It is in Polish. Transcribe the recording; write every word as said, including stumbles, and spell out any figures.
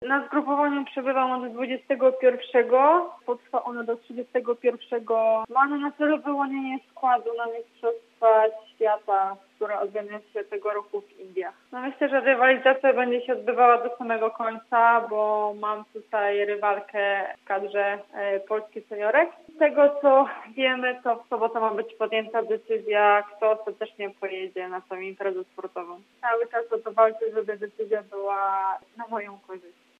Na zgrupowaniu przebywam od dwudziestego pierwszego. Potrwa ono do trzydziestego pierwszego. Mamy na celu wyłonienie składu na Mistrzostwa Świata, które odbędą się tego roku w Indiach. No myślę, że rywalizacja będzie się odbywała do samego końca, bo mam tutaj rywalkę w kadrze e, polskich seniorek. Z tego co wiemy, to w sobotę ma być podjęta decyzja, kto ostatecznie pojedzie na tę imprezę sportową. Cały czas o to walczę, żeby decyzja była na moją korzyść.